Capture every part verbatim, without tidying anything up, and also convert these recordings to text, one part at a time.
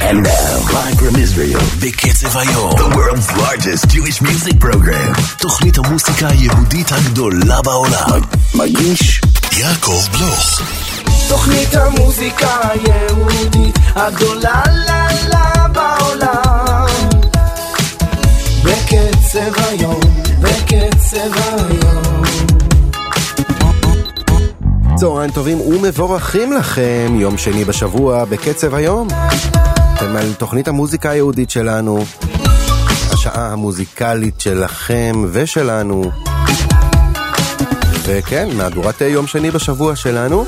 And now, live from Israel, בקצב היום, the world's largest Jewish music program. תוכנית המוסיקה היהודית הגדולה בעולם. מגיש יעקב בלוך. תוכנית המוסיקה היהודית הגדולה לה לה בעולם. בקצב היום, בקצב היום. צהריים טובים ומבורכים לכם, יום שני בשבוע בקצב היום. אתם על תוכנית המוזיקה היהודית שלנו, השעה המוזיקלית שלכם ושלנו. וכן, מהדורת יום שני בשבוע שלנו.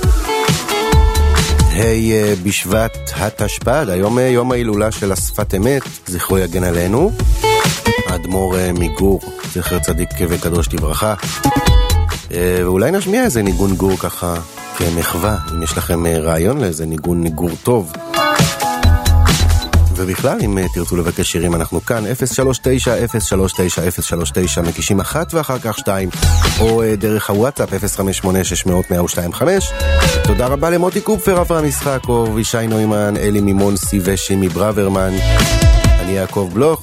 היי בשבט התשפ"ד, היום יום ההילולה של השפת אמת, זכרו יגן עלינו. האדמו"ר מגור, זכר צדיק וקדוש לברכה. ואולי נשמיע איזה ניגון גור ככה כמחווה, אם יש לכם רעיון לאיזה ניגון גור טוב. ובכלל, אם תרצו לבקש שירים, אנחנו כאן, אפס שלוש תשע אפס שלוש תשע אפס שלוש תשע, מקישים אחת ואחר כך שתיים, או דרך הוואטסאפ אפס חמש שמונה שש מאות מאה ושתיים חמש. תודה רבה למוטי קופפר, אברהם ישחקוב, ישי נוימן, אלי מימון, סי ושימי ברוורמן. אני יעקב בלוך.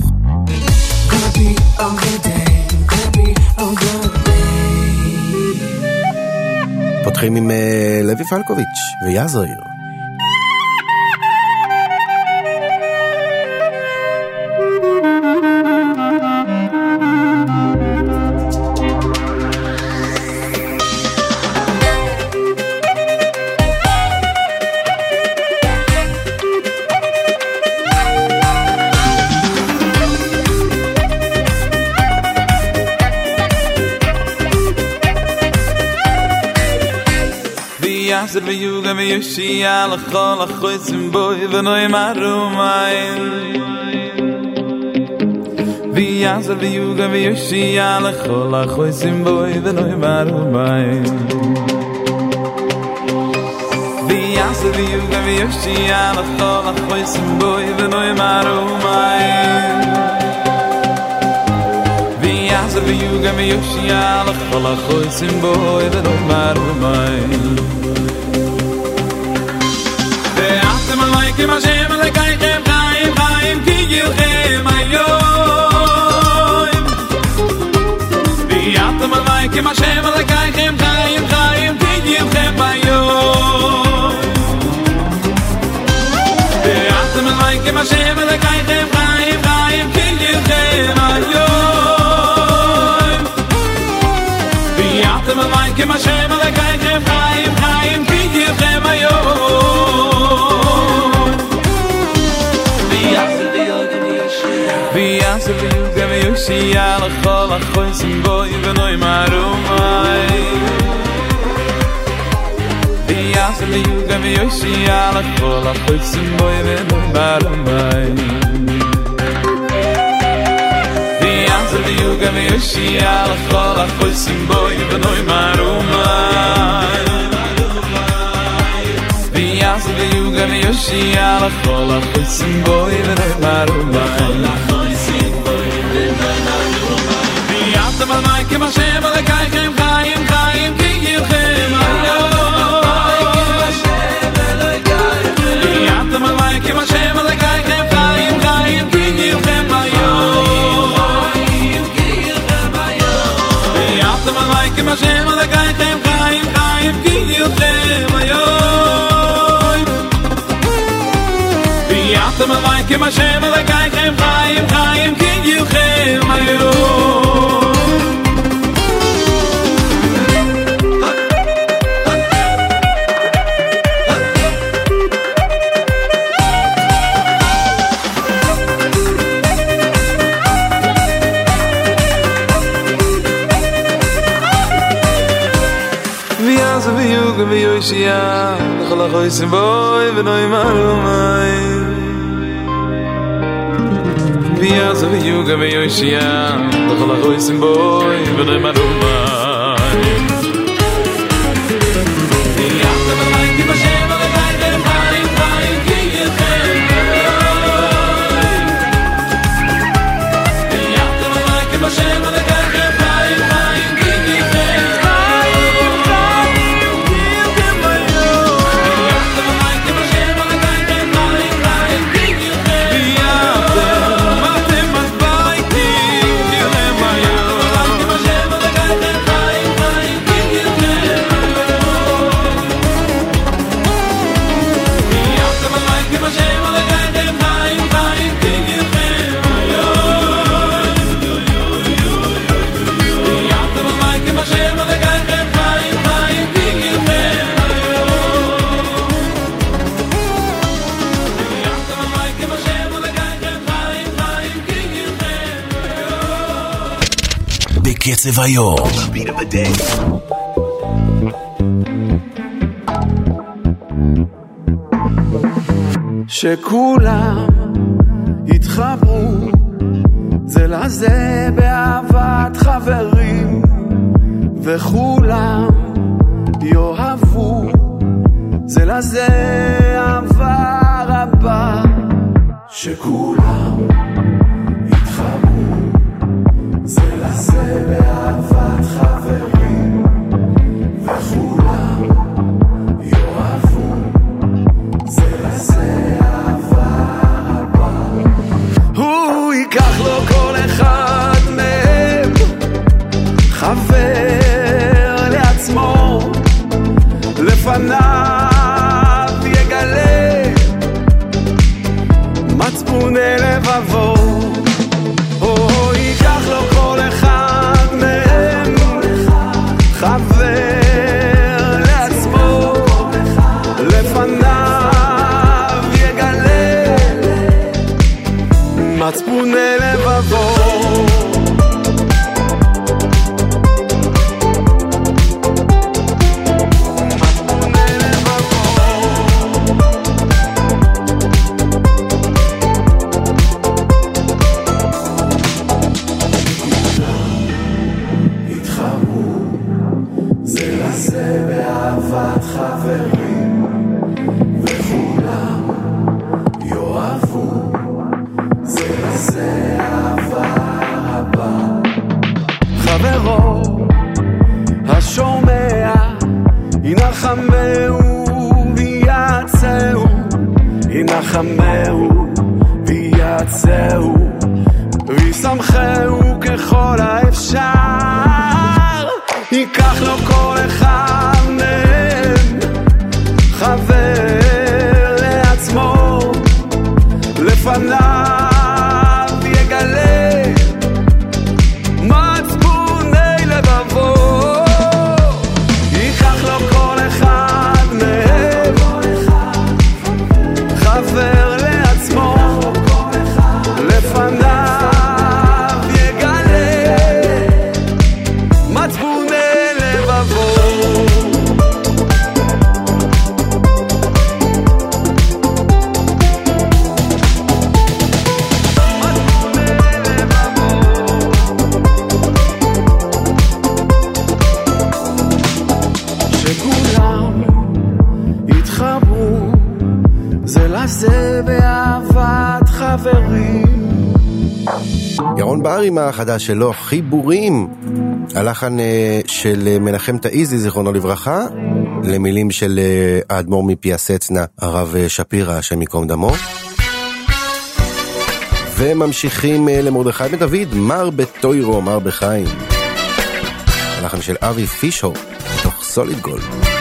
פותחים עם לוי פלקוביץ' ויעזריר. Yasser v'yuga v'yushia l'chol achoysim boi v'noi marumayin V'yasser v'yuga v'yushia l'chol achoysim boi v'noi marumayin V'yasser v'yuga v'yushia l'chol achoysim boi v'noi marumayin V'yasser v'yuga v'yushia l'chol achoysim boi v'noi marumayin Kim Hashem lekaychem chaim chaim ki yilchem ayoim V'yatem alay Kim Hashem lekaychem chaim chaim ki yilchem ayoim V'yatem alay Kim Hashem lekaychem chaim chaim ki yilchem ayoim V'yatem alay Kim Hashem lekaychem chaim chaim ki yilchem ayoim V'yasser v'yuga v'yushia l'chol achoysim boi v'noi marumayin V'yasser v'yuga v'yushia l'chol achoysim boi v'noi marumayin V'yasser v'yuga v'yushia l'chol achoysim boi v'noi marumayin V'yasser v'yuga v'yushia l'chol achoysim boi v'noi marumayin V'yatem alay Kim Hashem lekaychem chaim chaim ki yilchem ayoim V'yatem alay Kim Hashem lekaychem chaim chaim ki yilchem ayoim V'yatem alay Kim Hashem lekaychem chaim chaim ki yilchem ayoim V'yatem alay Kim Hashem lekaychem chaim chaim ki yilchem ayoim v'yushia l'chol achoysim boi v'noi marumayin V'yasser v'yuga v'yushia l'chol achoysim boi v'noi marumayin V'yatem alay Kim Hashem lekaychem chaim chaim ki yilchem ayoim V'yatem alay Kim Hashem lekaychem chaim chaim ki yilchem V'yatem alay Kim Hashem lekaychem chaim chaim ki yilchem בקצב היום. שכולם יתחברו זה לזה באהבת חברים, וכולם יאהבו זה לזה אהבה רבה. שכולם יתחברו זה לזה באהבת חברים, וכולם יאהבו זה לזה אהבה רבה. הוא ייקח לו כל אחד מהם חבר לעצמו, לפניו יגלה מצפוני לבבו. הוא ייקח לו כל אחד מהם חבר לעצמו, לפניו יגלה מצפוני לבבו. חברים, וכולם יאהבו זה לזה אהבה רבה. חברו השומע ינחמהו ויעצהו, ינחמהו ויעצהו, וישמחהו ככל האפשר. ייקח לו כל אחד מהם חבר לעצמו, לפניו יגלה מצפוני לבבו. ייקח לו כל אחד מהם חבר לעצמו, לפניו יגלה מצפוני לבבו. זה באהבת חברים. ירון בר החדש שלו, חיבורים, הלחן של מנחם תאיזי זיכרונו לברכה, למילים של האדמו"ר מפיאסצנה הרב שפירא השם ייקום דמו. וממשיכים למרדכי בן דוד, מר בתוירו מר בחיים, הלחן של אבי פישו מתוך סוליד גולד.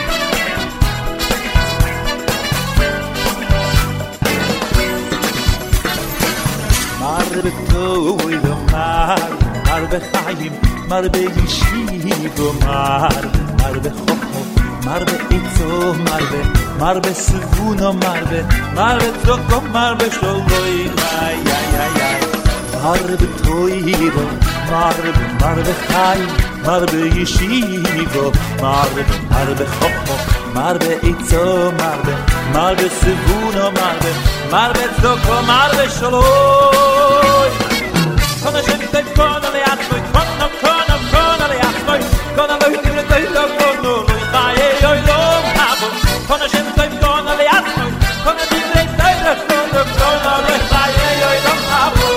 בתוי ומר, מר בחיים, מר בישיבו, מר, מר בחוכמו, מר בעיצו, מר ב, מר בסבונו, מר ב, מר בצדוקו, מר בשלוי, איי, איי, איי, איי. מר בתוי ומר, מר בחיים, מר בישיבו, מר, מר בחוכמו, מר בעיצו, מר ב, מר בסבונו, מר ב, מר בצדוקו, מר בשלוי. Kon ich nicht den Korn alle Atmoi, Korn am Korn am Korn alle Atmoi, Korn am Leute mit der Tüte, Korn nur ich mache oi lom haben. Kon ich nicht den Korn alle Atmoi, Korn am Leute mit der Tüte, Korn alle ich mache oi lom haben.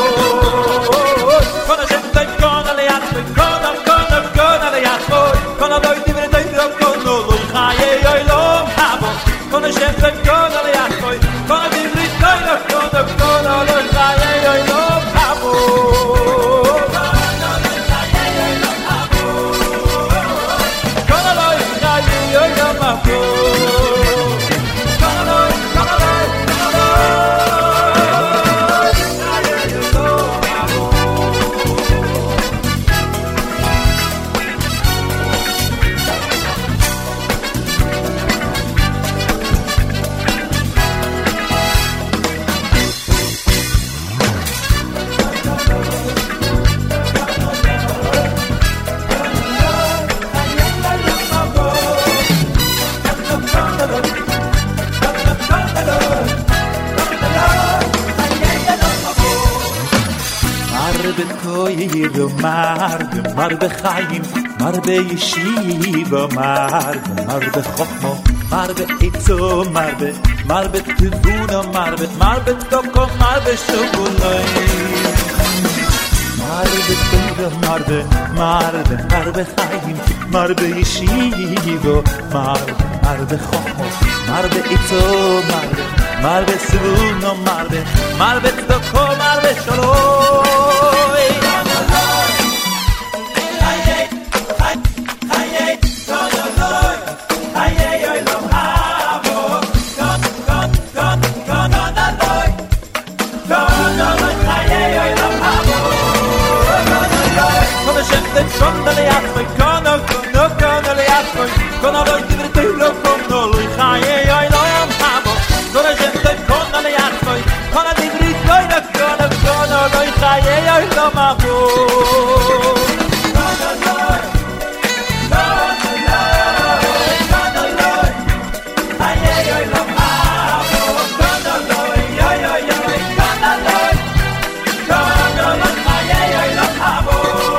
Kon ich nicht den Korn alle Atmoi, Korn am Korn am Korn alle Atmoi, Korn am Leute mit der Tüte, Korn nur ich mache oi lom haben. Kon ich nicht den Korn alle Atmoi, Korn am Leute mit der Tüte, Korn am Korn alle ich mache oi lom haben. בתויר מר מר בחיים מר בישיבה מר מר בחוכמה מר בעצו מר מר בתבונה מר מר בתוקו מר בשוגולוי מר בתויר מר מר מר בחיים מר בישיבה מר מר בחוכמה מר בעצו מר מר בסבונה מר מר בתוקו מר בשוגולוי Kono le atmoy, kono, kono, kono le atmoy Kono lo divertilo, kono lo chaye, oi lo yam hamo Kono gente, kono le atmoy Kono divertilo, kono, kono lo chaye, oi lo hamo Kono lo, kono lo, kono lo Chaye, oi lo hamo Kono lo, oi, oi, oi, kono lo Kono lo chaye, oi lo hamo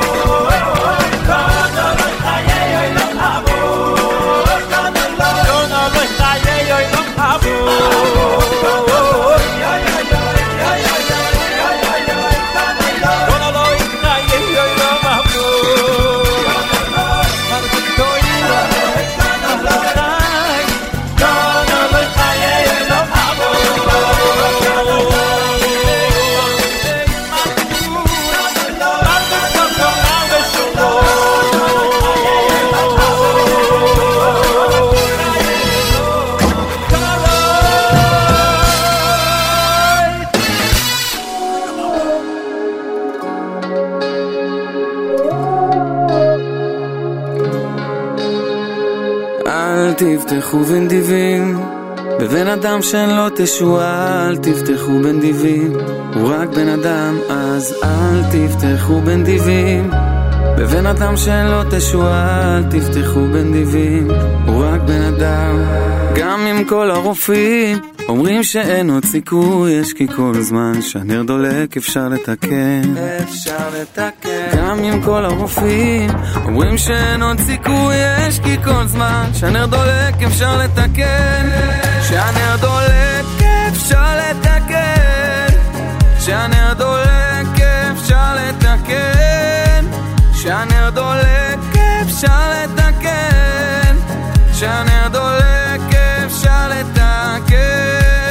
תפתחו בנדיבים בבן אדם שאין לו תשועה אל תפתחו בנדיבים הוא רק בן אדם אז אל תפתחו בנדיבים בבן אדם שאין לו תשועה אל תפתחו בנדיבים הוא רק בן אדם גם עם כל הרופאים אומרים שאין עוד סיכוי יש כי כל זמן שהנר דולק אפשר לתקן אפשר לתקן גם עם כל הרופאים אומרים שאין עוד סיכוי יש כי כל זמן שהנר דולק אפשר לתקן שהנר דולק אפשר לתקן שהנר דולק אפשר לתקן שהנר דולק אפשר לתקן שהנר דולק אפשר לתקן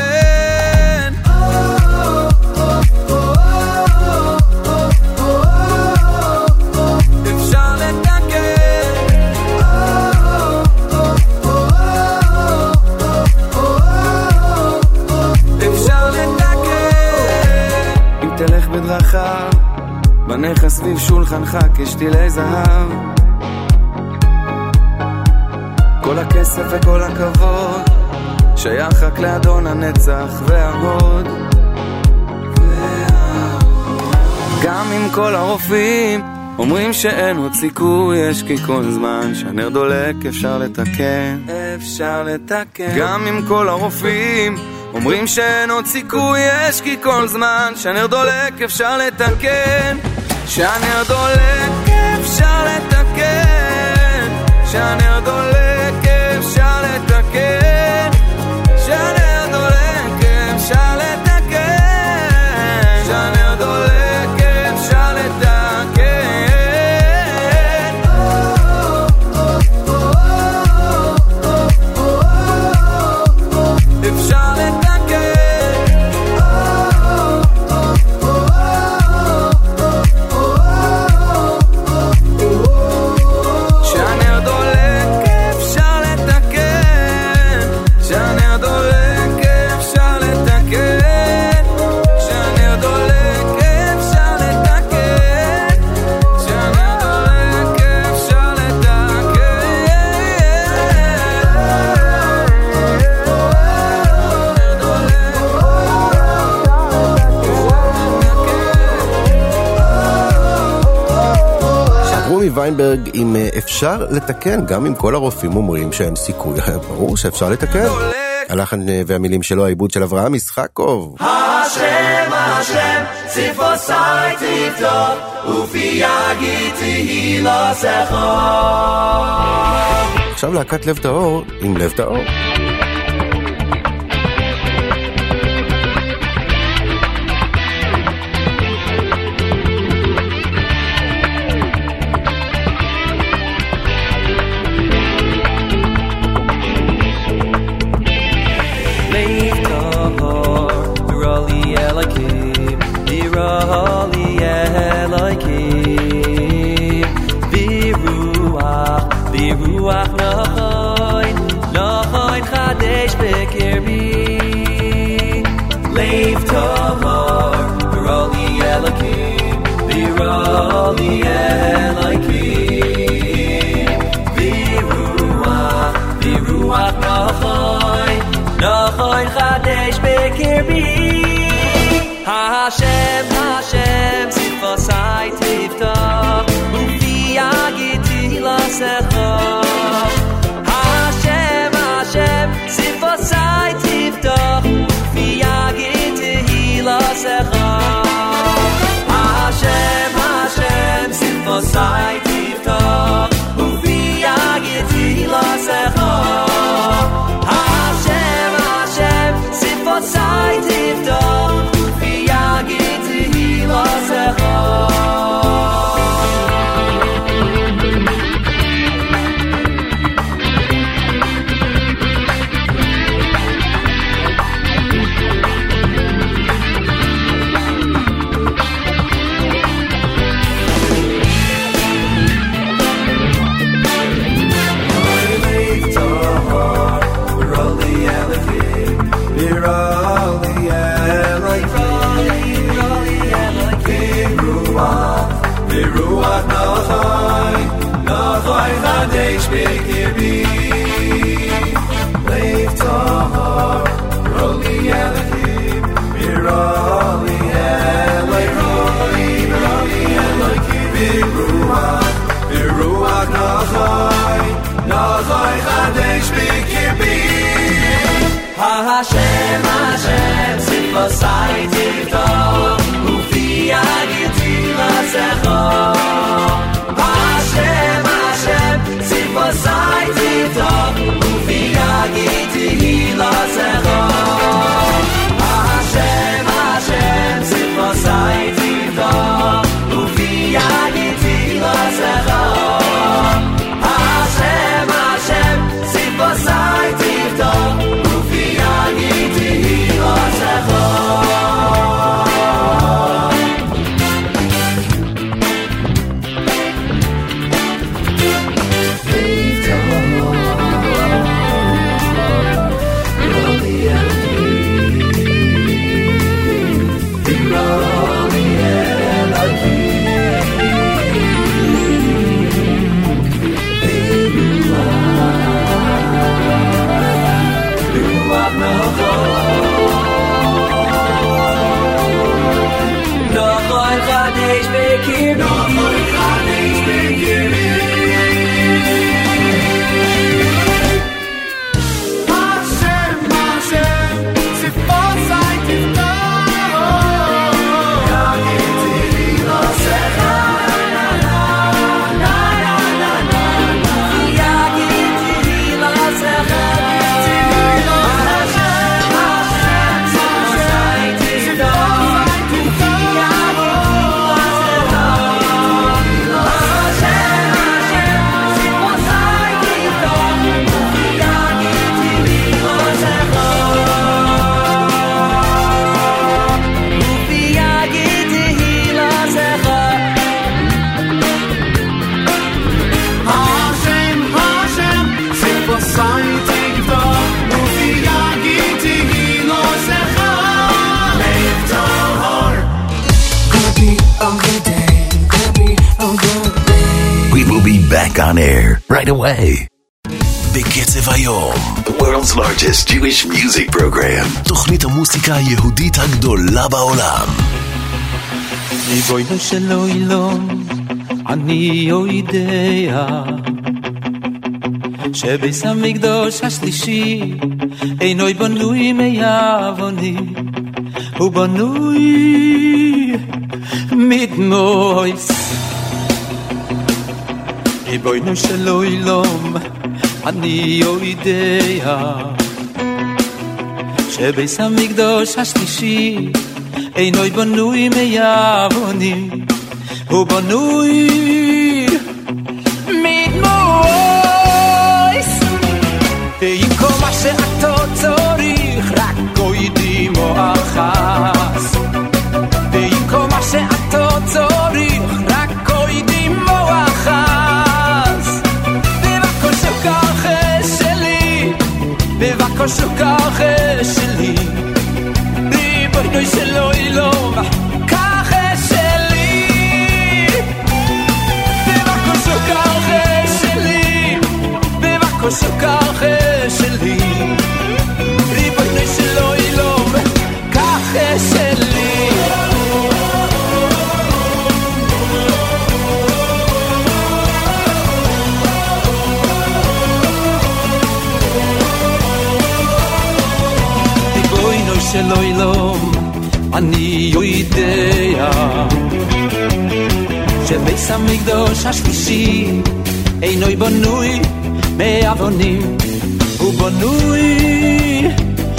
בדרכה בנך סביב שולחנך כשתילי זהב כל הכסף וכל הכבוד שייך רק לאדון הנצח וההוד גם עם כל הרופאים אומרים שאין עוד סיכוי יש כי כל זמן שהנר דולק אפשר לתקן אפשר לתקן גם עם כל הרופאים אומרים שאין עוד סיכוי יש כי כל זמן שהנר דולק אפשר לתקן שהנר דולק אפשר לתקן שהנר דולק אפשר לתקן שהנר דולק אפשר לתקן שהנר דולק אפשר לתקן אפשר ויינברג עם אפשר לתקן, גם אם כל הרופאים אומרים שאין סיכוי. ברור שאפשר לתקן. הלחן והמילים שלו, העיבוד של אברהם ישחקוב. השם, השם, ציפוסי תפתח ופי יגיד תהי לסחר. עכשיו להקת לב טהור עם לב טהור. Holy Elohim, Biruach, Biruach Nochoin, Nochoin Chadesh Bekirbi, Lev Tahor, Holy Elohim, Holy Elohim, Biruach, Biruach Nochoin, Nochoin Chadesh Bekirbi. Hashem, Hashem, Sifosai Tiftach, Ufi Yagiti Lasecha. Hashem, Hashem, Sifosai Tiftach, Ufi Yagiti Lasecha. Hashem, Hashem, Sifosai Tiftach, Ufi Yagiti Lasecha. Hashem, Hashem, Sifosai Tiftach. Ruach Nochai, Nochai Chadesh Bekirbi, Lev Tahor, Roli Elohim, Biroli Elohim, Roli Elohim, Biruach, Biruach Nochai, Nochai Chadesh Bekirbi. Hashem, Hashem, Sifosai Tiftach, Ufi Yagiti Lasecha. Hashem, Hashem, Sifosai Tiftach, Ufi Yagiti Lasecha. Hashem, Hashem, Sifosai Tiftach, Ufi Yagiti Lasecha. Hashem, Hashem, Sifosai Tiftach, Ufi Yagiti Lasecha. Back on air right away. בקצב היום, the world's largest Jewish music program. תוכנית המוסיקה היהודית הגדולה בעולם. ריבונו של עולם, אני יודע שביס המקדש השלישי אינו בנוי מעוונות, הוא בנוי mit Mois I boynu shelo ilom ani yoidea שבייס המקדוש השלישי אינו בנוי מיבונים הוא בנוי מדמויס עם כל מה שאתה צריך רק גוידים או אחס ועם כל מה שאתה צריך רק גוידים או אחס בבקושו ככה שלי בבקושו ככה שלי ריבונו של עולם ככה שלי בבקושו ככה שלי בבקושו ככה שלי ריבונו של עולם ככה שלי שלא ילום אני יודע שבייס המקדוש השלישי אינו בנוי מאבנים הוא בנוי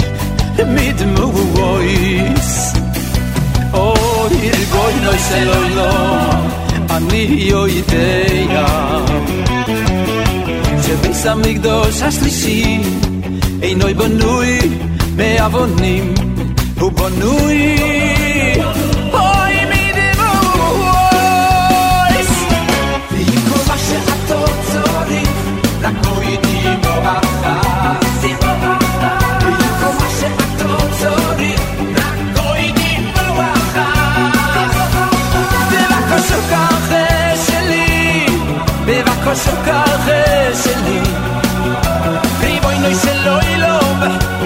מדמויס אוי ריבונו של עולם אני יודע שבייס המקדוש השלישי אינו בנוי מאבונים הוא בנוי אוי מדמויס ועם כל מה שאתה צריך רק גוידים או אחס ועם כל מה שאתה צריך רק גוידים או אחס בבקושו ככה שלי בבקושו ככה שלי ריבונו של עולם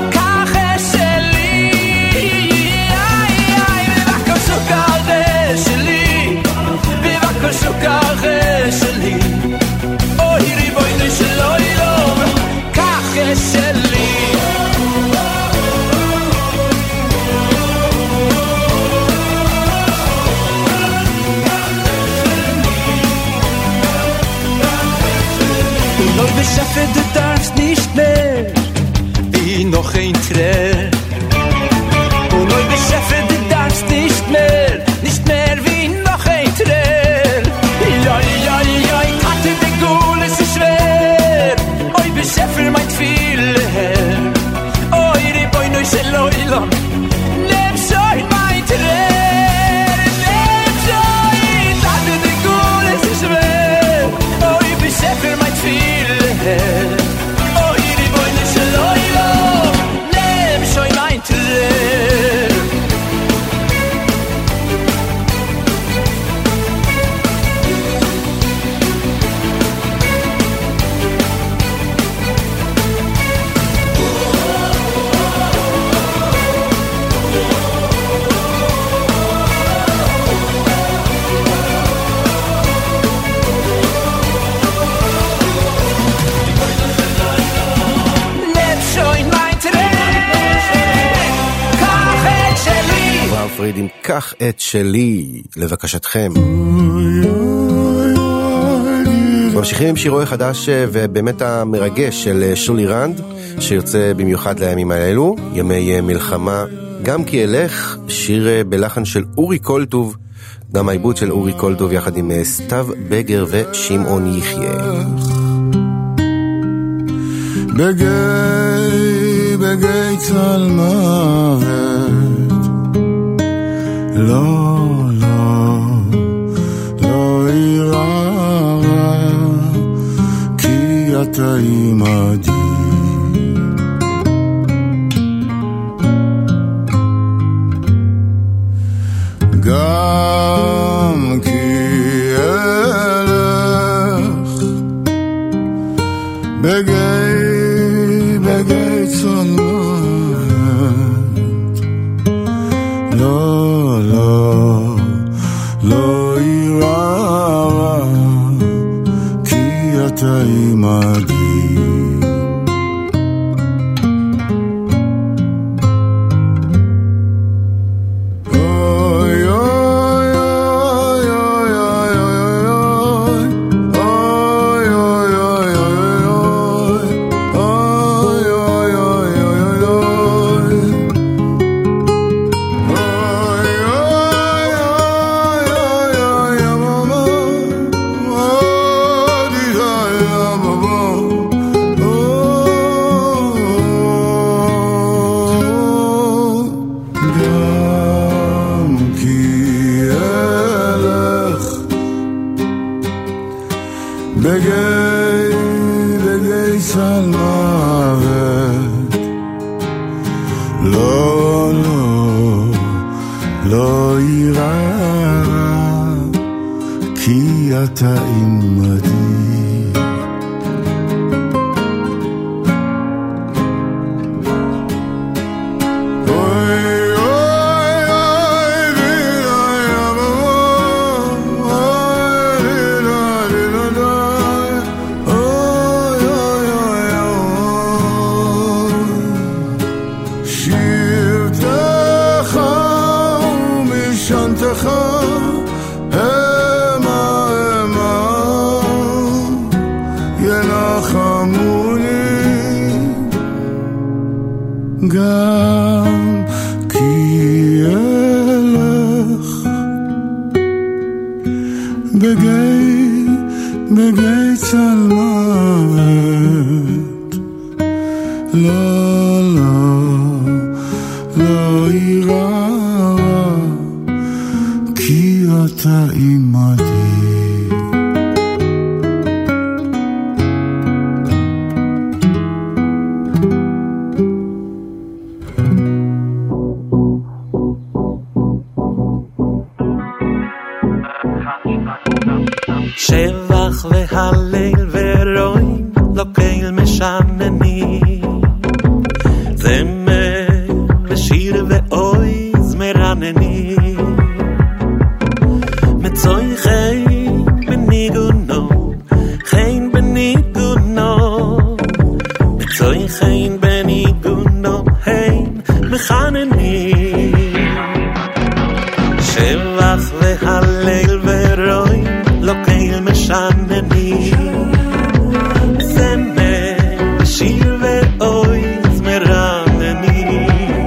ככה שלי אוי ריבונו של עולם ככה שלי Und neu beschäftigt du darfst nicht mehr wie noch ein Tränen Und neu beschäftigt du darfst nicht mehr nicht mehr wie noch ein Tränen Jai, jai, jai, Tate de Gule, es ist schwer Oi, beschäfer mein viele Oi, Ribono shel Olam Nehm schon mein Tränen Nehm schon, Tate de Gule, es ist schwer Oi, beschäfer mein viele Oi, Ribono shel Olam Nehm schon mein Tränen פריד עם קח את שלי לבקשתכם. ממשיכים עם שירו החדש ובאמת המרגש של שולי רנד שיוצא במיוחד לימים האלו, ימי מלחמה. גם כי אלך, שיר בלחן של אורי קולטוב, גם העיבוד של אורי קולטוב יחד עם סתיו בגר ושמעון יחיה. בגי בגי צל מוות לא לא לא אירע כי אתה עמדי גם כי אלך בגי בגי צלמת לא לא לא אירע כי אתה עמדי אוי אוי לא יירא, כי אתה עמדי. גם כי אלך בגיא, בגיא צל מוות, לא, לא, לא יירא, כי אתה עמדי. שבח והלל ורועים לא קהל משנני, זמר ושיר ואויז מרנני, מצוי חיים בניגונו, חיים בניגונו, מצוי חיים בניגונו, חיים מחנני. שבח והלל ורועים לא קהל משנני, זמר ושיר ואויז מרנני,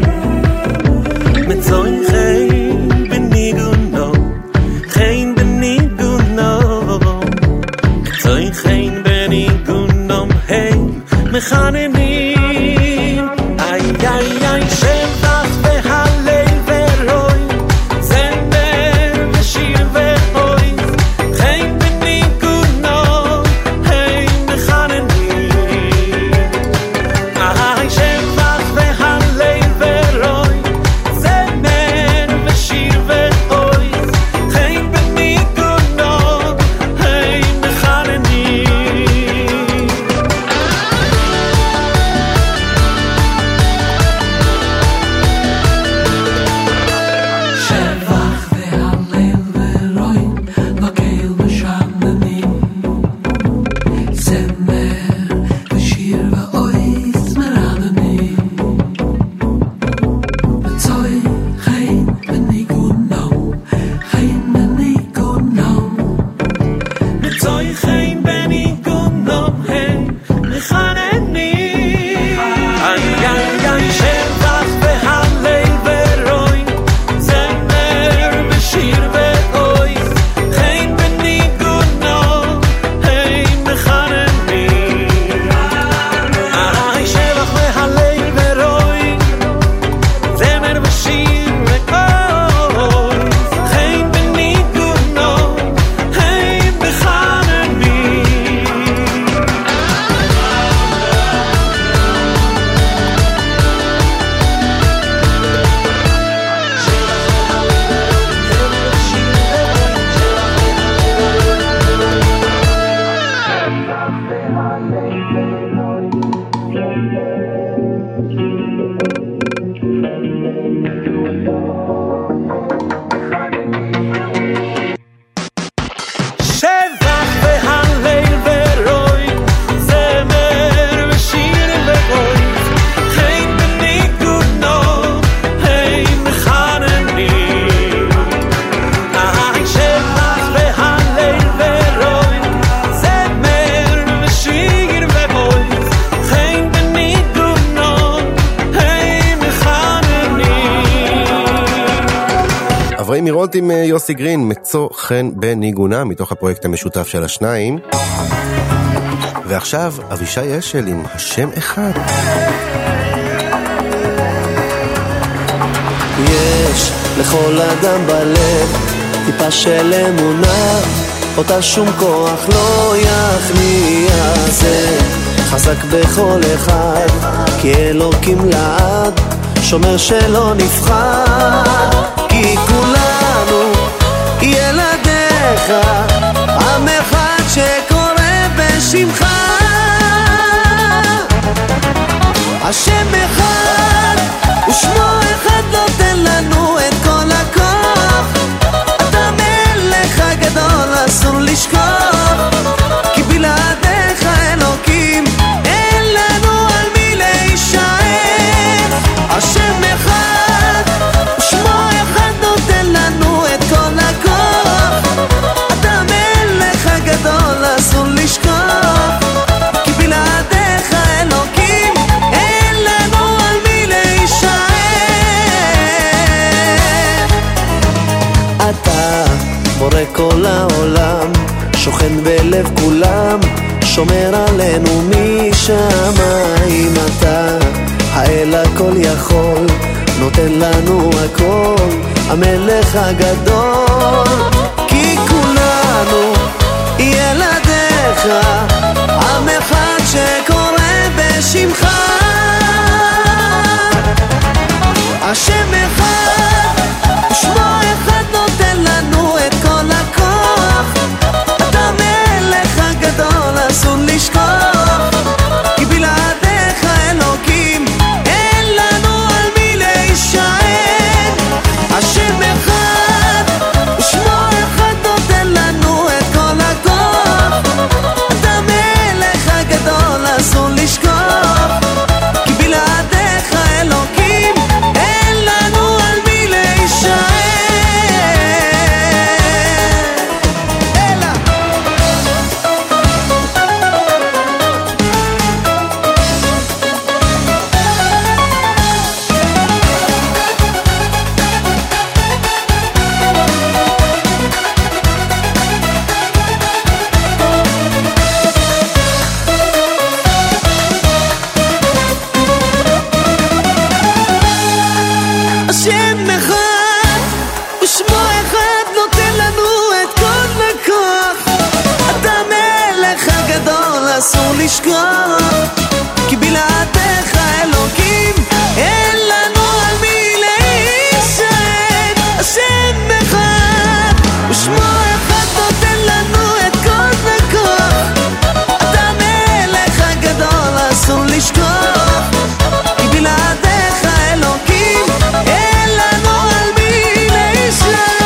מצוי חיים בניגונו, חיים בניגונו, מצוי חיים בניגונו, חיים מחנני. איי איי איי שבח והלל ורועים, זמר ושיר ואויז, חיים בניגונו, חיים מחנני. איי שבח והלל ורועים, זמר ושיר ואויז, חיים בניגונו, חיים מחנני. שבח והלל ורועים לא קהל משנני, זמר ושיר ואויז מרנני, מצוי חיים בניגונו, חיים בניגונו, מצוי חיים בניגונו, חיים מחנני. איי איי איי שבח והלל ורועים, זמר ושיר ואויז, חיים בניגונו, חיים מחנני. איי שבח והלל ורועים, זמר ושיר ואויז, חיים בניגונו, חיים מחנני. שבח והלל ורועים, זמר ושיר ואויז, חיים בניגונו, חיים מחנני. איי שבח והלל ורועים, זמר ושיר ואויז, חיים בניגונו, חיים מחנני. אברהים מירולט עם יוסי גרין, מצוא חן בניגונה, מתוך הפרויקט המשותף של השניים. ועכשיו אבישי אשל עם השם אחד. יש לכל אדם בלב טיפה של אמונה, אותה שום כוח לא יכניע. זה חזק בכל אחד, כי אלוקים לעד שומר שלא נפחד, כי כולם בלעדיך, עם אחד שקורא בשמך. השם אחד ושמו אחד נותן לנו את כל הכוח. אתה מלך הגדול אסור לשכוח, כי בלעדיך אלוקים אין לנו על מי להישאר. השם אחד ושמו אחד נותן לנו את כל הכוח. אתה מלך הגדול אסור לשכוח, כי בלעדיך אלוקים אין לנו על מי להישאר. אתה בורא כל העולם, שוכן בלב כולם, שומר עלינו משמיים. אתה האל הכל יכול, נותן לנו הכל, המלך הגדול. כי כולנו ילדיך, עם אחד שקורא בשמך. השם אחד ושמו אחד נותן לנו את כל הכוח. אתה מלך הגדול אסור לשכוח, כי בלעדיך אלוקים אין לנו על מי להישען. השם אחד ושמו אחד נותן לנו את כל הכוח. אתה מלך הגדול אסור לשכוח, כי בלעדיך אלוקים אין לנו על מי להישען. השם אחד ושמו אחד נותן לנו את כל הכוח. אתה מלך הגדול אסור לשכוח, כי בלעדיך אלוקים אין לנו על מי להישען. השם אחד ושמו אחד נותן לנו את כל הכוח. אתה מלך הגדול אסור לשכוח, כי בלעדיך אלוקים אין לנו על מי להישען.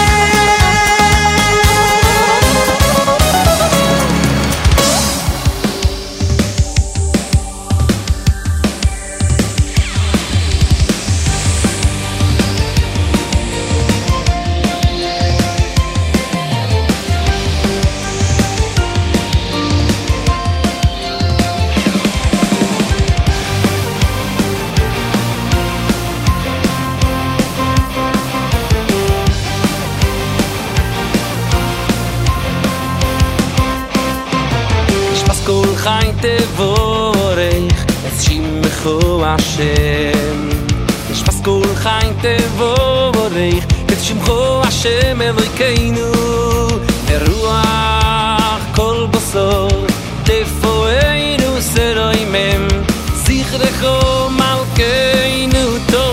חיים תבורך את שמחו השם. נשפס כל חיים תבורך את שמחו השם אלוקינו. ברוח כל בשר תפואנו סרוימם, זכרכו מלכנו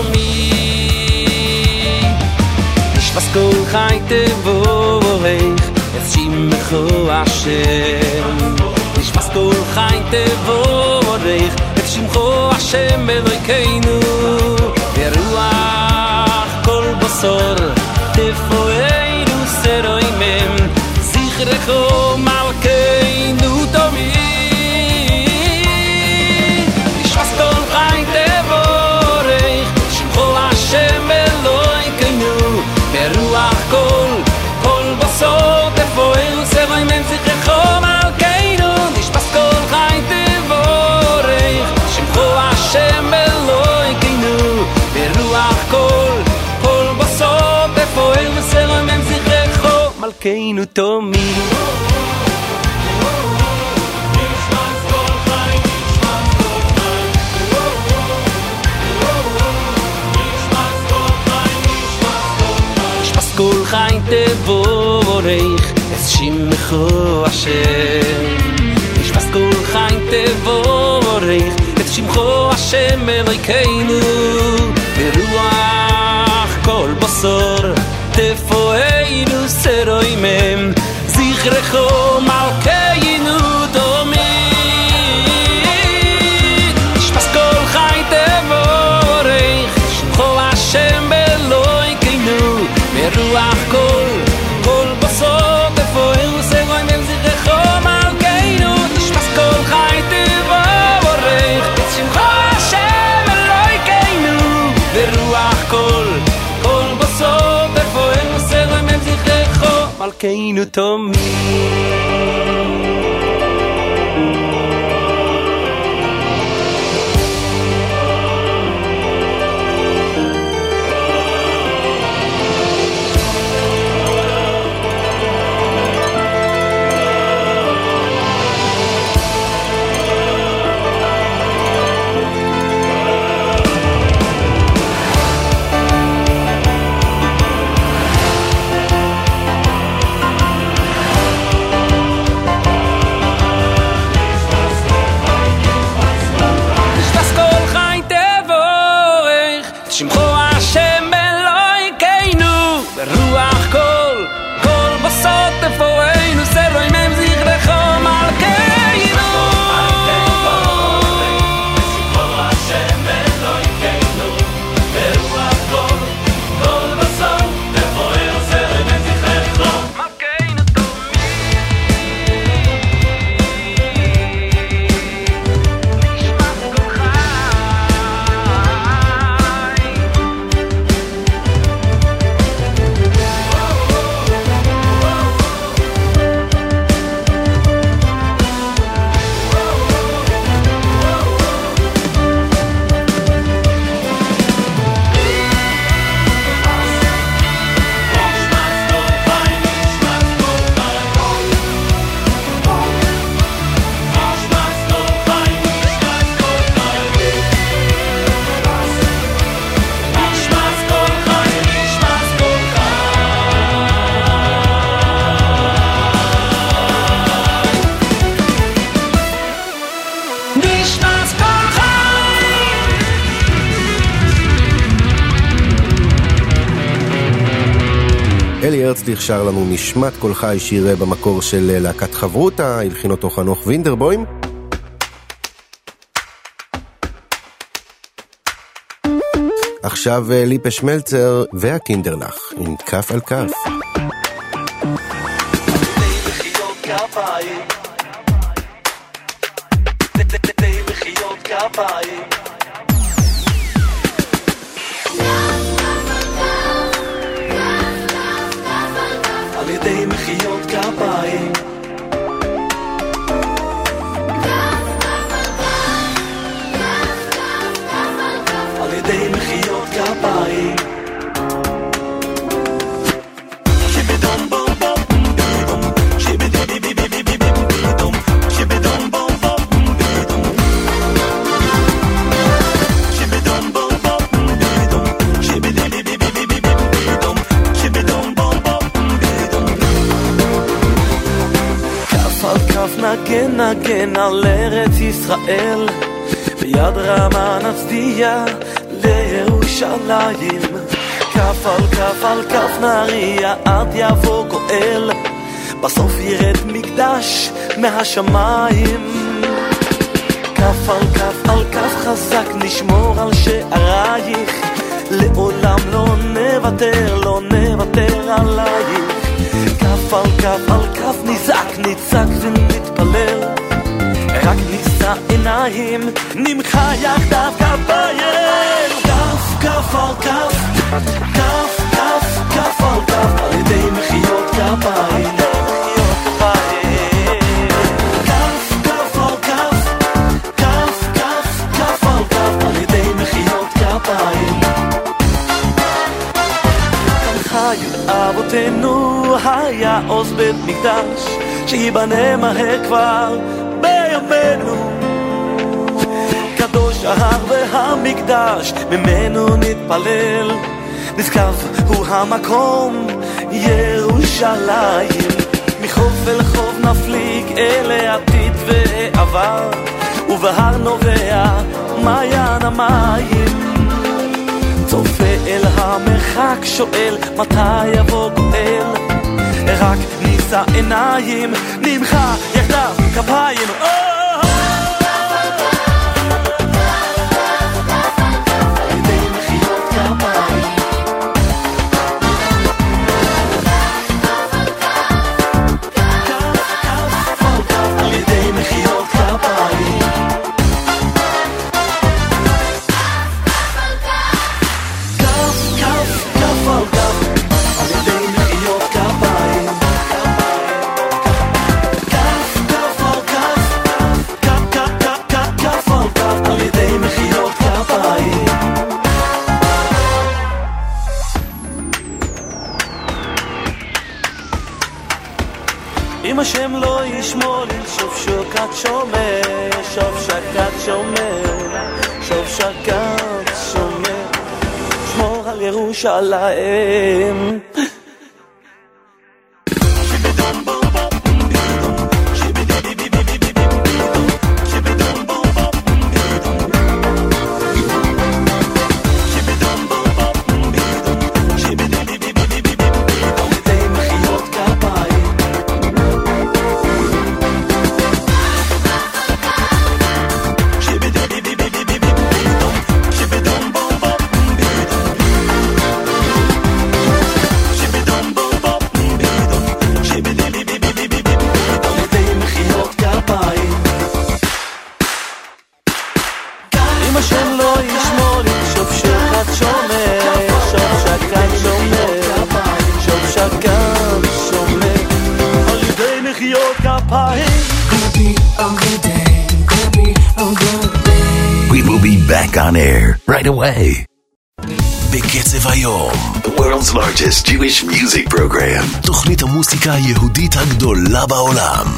תמיד. נשפס כל חיים תבורך את שמחו השם. נשפס כל חיים תבורך את שמחו השם אלוקינו. ברוח כל בשר תפואנו סרוימם, זכרכו מלכנו תמיד. נשפס כל חיים תבורך את שמחו השם אלוקינו. ברוח כל כל בשר תפואנו סרוימם, זכרכו מלכנו. נשפס כל חיים תבורך שמחו השם אלוקינו. ברוח כל כל בשר תפואנו סרוימם, זכרכו מלכנו תמיד. נשפס כל חיים תבורך את שמחו השם. נשפס כל חיים תבורך את שמחו השם אלוקינו. ברוח כל בשר תפואנו סרוימם, זכרךו מלכנו תמיד נשפס כל חי תבורך שמחו השם באלוהינו ברוח כל כל בסוד תפואר וסגוי מזכרךו מלכנו נשפס כל חי תבורך שמחו השם באלוהינו ברוח כל כל בסוד תפואר וסגוי מזכרךו מלכנו תמיד שמחו השם אלוהינו ברוח כל כל בסוד תפוארנו זרוי מהם זכרךו מלכנו שמחו השם אלוהינו ברוח כל כל בסוד תפוארנו זרוי מהם זכרךו מלכנו אלי הרצליך שר לנו נשמת כל חי, שיר במקור של להקת חברותה, הלחין אותו חנוך וינדרבוים. עכשיו ליפה שמלצר והקינדרלך עם כף על כף. על ידי מחיות כפיים על ידי מחיות כפיים שיבדום בום בום בידום שיבדי בי בי בי בי בי בידום שיבדום בום בום בידום שיבדום בום בום בידום שיבדי בי בי בי בי בידום שיבדום בום בום על כף נגן נגן על ארץ ישראל ביד רמה נצדיע לירושלים כף על כף על כף נריע עד יבוא גואל בסוף ירד מקדש מהשמיים כף על כף על כף חזק נשמור על שערייך לעולם לא נוותר לא נוותר עלייך כף על כף על כף נזעק נצעק ונתפלל רק נישא עיניים נמחה יחדיו כפיים כף כף על כף כף כף כף על כף על ידי מחיות כפיים כף כף על כף כף כף כף על כף על ידי מחיות כפיים חיו אבותינו היה עוז בית מקדש שיבנה מהר כבר בימינו קדוש ההר והמקדש ממנו נתפלל נזכר הוא המקום ירושלים מחוף אל חוף נפליג אל העתיד ועבר ובהר נובע מעיין המים צופה אל המרחק שואל מתי יבוא גואל רק ניס נישא עיניים, נמחה יחדיו כפיים. אם השם לא ישמור לי, שוב שקט שומר, שוב שקט שומר, שוב שקט שומר, שמור על ירושלים. We will be back on air right away. בקצב היום, the world's largest Jewish music program. תוכנית המוסיקה היהודית הגדולה בעולם.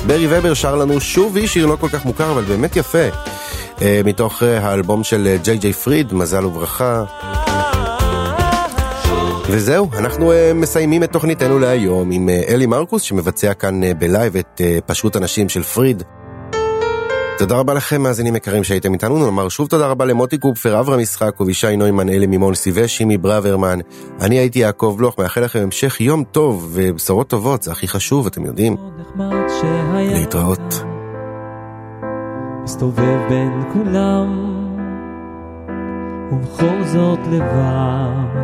ברי ובר שר לנו שובי, שיר לא כל כך מוכר אבל באמת יפה, מתוך האלבום של ג'יי ג'יי פריד, מזל וברכה. וזהו, אנחנו מסיימים את תוכניתנו להיום עם אלי מרקוס שמבצע כאן בלייב את פשוט אנשים של פריד. תודה רבה לכם מאזינים יקרים שהייתם איתנו. נאמר שוב תודה רבה למוטי קופפר, אברהם משחק ובישי נוימן, אלי ממונסי ושימי ברוורמן. אני הייתי יעקב בלוך, מאחל לכם המשך יום טוב ובשורות טובות, זה הכי חשוב, אתם יודעים. להתראות. מסתובב בין כולם ובכל זאת לבד,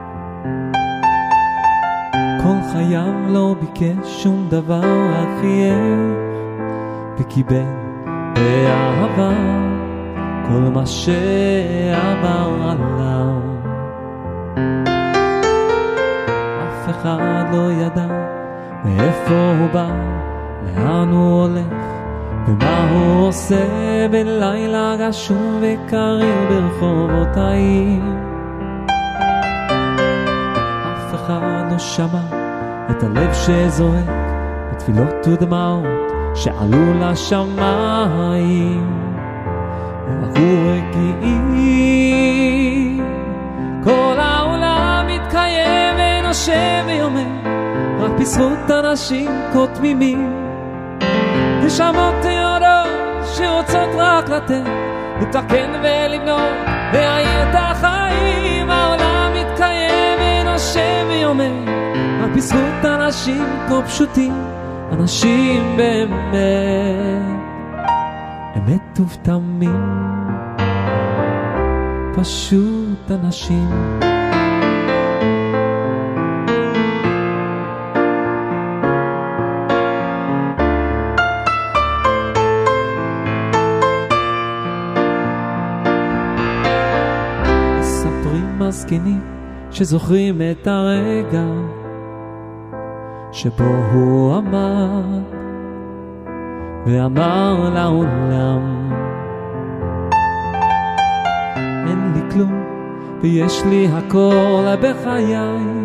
כל חייו לא ביקש שום דבר, רק חייך וקיבל באהבה כל מה שעבר עליו. אף אחד לא ידע מאיפה הוא בא, לאן הוא הולך ומה הוא עושה בלילה גשום וקריר ברחובות העיר. אף אחד לא שמע את הלב שזועק בתפילות ודמעות שעלו לשמיים, והוא רגיעים. כל העולם מתקיים ונושב ויומם, רק בזכות אנשים כה תמימים, נשמות טהורות שרוצות רק לתת, לתקן ולבנות להאיר את החיים. העולם מתקיים ונושב ויומם, רק בזכות אנשים כה פשוטים, אנשים באמת, אמת ובתמים, פשוט אנשים. מספרים מזקינים שזוכרים את הרגע שבו הוא עמד ואמר לעולם, אין לי כלום ויש לי הכל בחיי,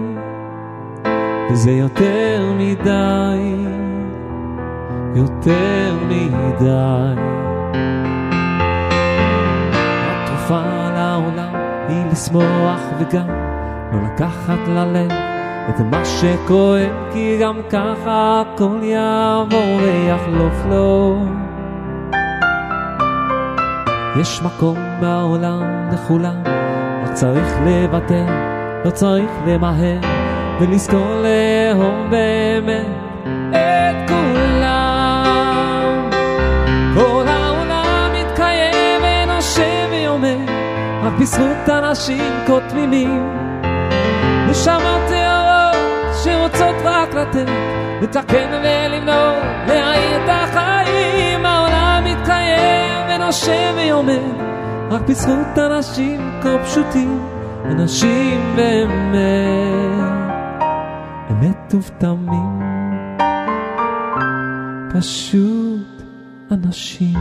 וזה יותר מדי, יותר מדי. התרופה לעולם היא לשמוח וגם לא לקחת ללב את מה שכואב, כי גם ככה הכל יעבור ויחלוף לו. יש מקום בעולם לכולם, רק צריך לוותר, לא צריך למהר, ולזכור לאהוב באמת את כולם. כל העולם מתקיים ונושב ויומר, רק בזכות אנשים כה תמימים, נשמות טהורות שרוצות רק לתת, לתקן ולבנות להאיר את החיים. העולם מתקיים ונושב ויומר, רק בזכות אנשים כה פשוטים, אנשים באמת, אמת ובתמים, פשוט אנשים.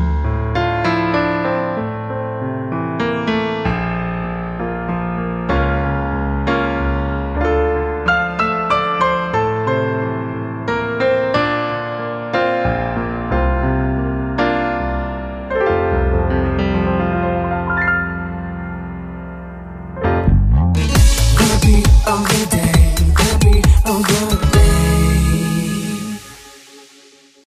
All the